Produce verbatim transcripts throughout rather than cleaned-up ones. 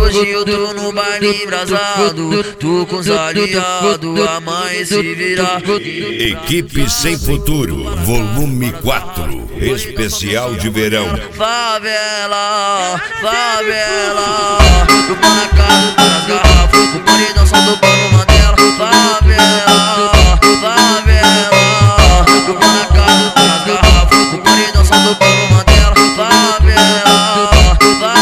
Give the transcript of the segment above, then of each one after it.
Hoje eu tô no baile embrasado, tô com os aliados, amanhã se virar. Equipe Sem Futuro, volume quatro, especial de verão. Favela, favela, eu tô na casa das garrafas, o paredão só tocando Mandela. Favela, favela, eu tô na casa das garrafas, o paredão só tocando Mandela. Favela,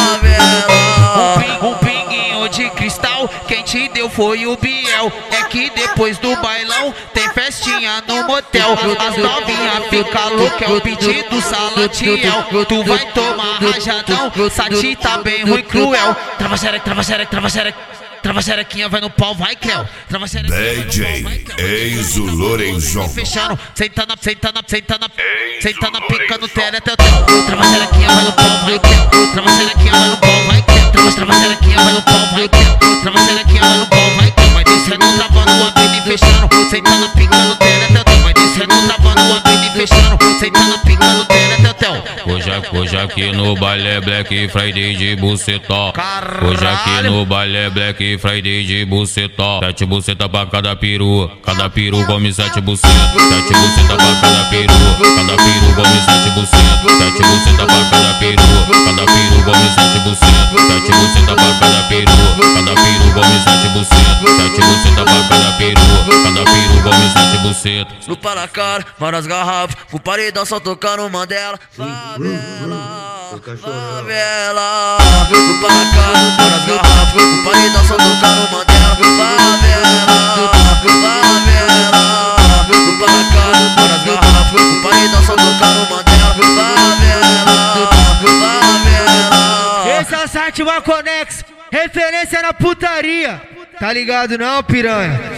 favela. Um pinguinho de cristal, quem te deu foi o Biel. É que depois do bailão tem festinha no motel. As novinhas fica louca, é o pedido Salatiel. Tu vai tomar rajadão, Sati tá bem ruim, cruel. Trava xereca, trava xereca, trava xereca. Trava xerequinha, vai no pau, vai, creu. Trava xerequinha, D J Enzo Lorenzon. Fechando, senta na, senta na, senta na, senta na pica no teretetel. Trava xerequinha, vai no pau, vai, creu. Trava xerequinha, vai no pau, vai, creu. Trava, trava xerequinha, vai no pau, vai, creu. Trava xerequinha, vai no pau, vai, creu. Vai descendo, travando, abrindo e fechando. Senta na pica no teretetel. Vai descendo, travando, abrindo e fechando. Senta na pica no teretetel. Hoje, hoje aqui no baile é Black Friday de bucetó. Hoje aqui no baile é Black Friday de bucetó. Sete buceta pra cada peru, cada peru come sete buceta. Sete buceta pra cada peru, cada peru come sete buceta. Sete buceta pra cada peru, cada peru come sete buceta. Sete buceta pra cada peru, cada peru come sete buceta. Sete buceta pra cada peru, cada peru come sete buceta. Lupa na cara, várias garrafas, o paredão só tocando Mandela. Favela, favela, lupa na cara, várias garrafas, o paredão só tocando Mandela. Favela, favela, lupa na cara, várias garrafas, o paredão só tocando Mandela. Favela, favela. Esse é o Site One Connex, referência na putaria. Tá ligado não, piranha?